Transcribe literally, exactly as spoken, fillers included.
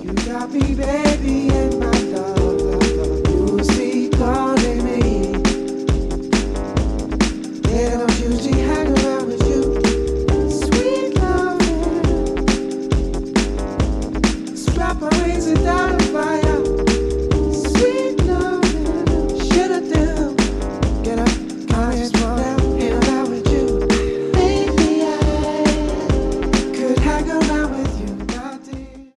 You got me, baby, and my love. You see calling me. They don't usually hang around with you. Sweet loving. Strap my wings and die.